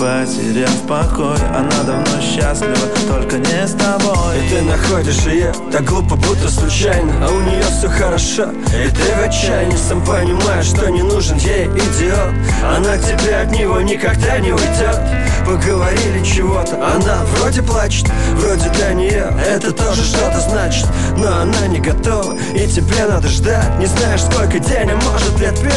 потеряв покой. Она давно счастлива, только не с тобой. И ты находишь ее так глупо, будто случайно, а у нее все хорошо, и ты в отчаянии. Сам понимаешь, что не нужен ей идиот. Она к тебе от него никогда не уйдет. Поговорили чего-то, она вроде плачет, вроде для нее это тоже что-то значит. Но она не готова, и тебе надо ждать. Не знаешь, сколько день, а может лет 5.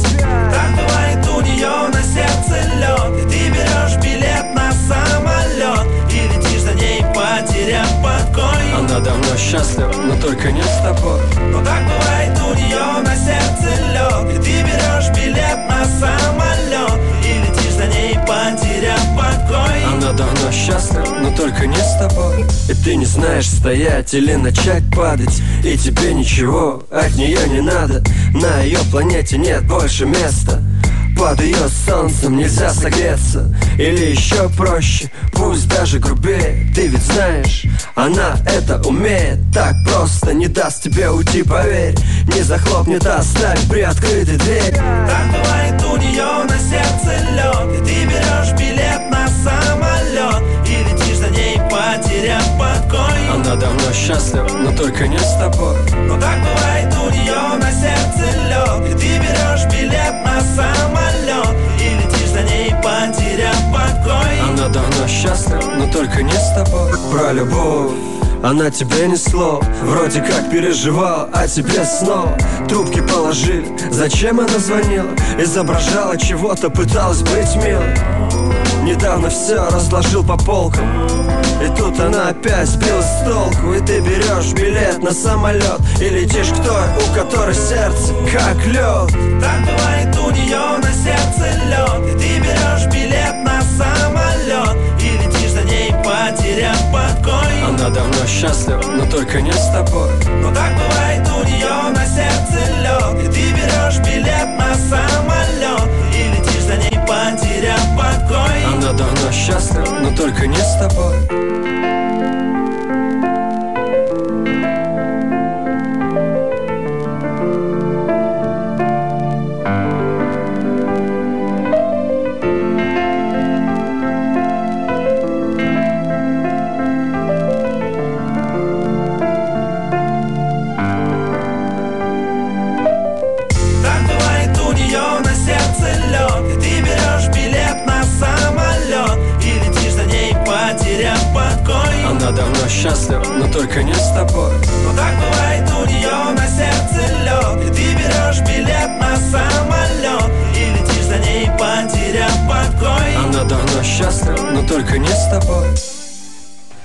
Так бывает у нее на сердце лед, и ты берешь билет на самолет и летишь за ней, потеряв покой. Она давно счастлива, но только не с тобой. Но так бывает у нее на сердце лед, и ты берешь билет на самолет и летишь за ней, потеряв покой. Она давно счастлива, но только не с тобой. И ты не знаешь, стоять или начать падать, и тебе ничего от нее не надо. На ее планете нет больше места. Под ее солнцем нельзя согреться. Или еще проще, пусть даже грубее. Ты ведь знаешь, она это умеет. Так просто не даст тебе уйти, поверь. Не захлопнет, а оставит приоткрытой дверь. Так бывает у нее на сердце лед, и ты берешь билет на самолет и летишь за ней, потеряв покой. Она давно счастлива, но только не с тобой. Но так бывает у нее на сердце лед, и ты берешь билет на самолет и летишь за ней, потеряв покой. Она давно счастлива, но только не с тобой. Про любовь она тебе ни слов, вроде как переживала, а тебе снова трубки положили. Зачем она звонила? Изображала чего-то, пыталась быть милой. Недавно все разложил по полкам, и тут она опять сбилась с толку. И ты берешь билет на самолет и летишь к той, у которой сердце как лед. Так бывает у нее на сердце лед, и ты берешь билет на самолет и летишь за ней, потеряв покой. Она давно счастлива, но только не с тобой. Но так бывает у нее на сердце лед, и ты берешь билет на самолет и летишь за ней, потеряв покой. Она давно счастлива, но только не с тобой. Она давно счастлива, но только не с тобой. Но так бывает у нее на сердце лед, и ты берешь билет на самолет и летишь за ней, потеряв покой. Она давно счастлива, но только не с тобой.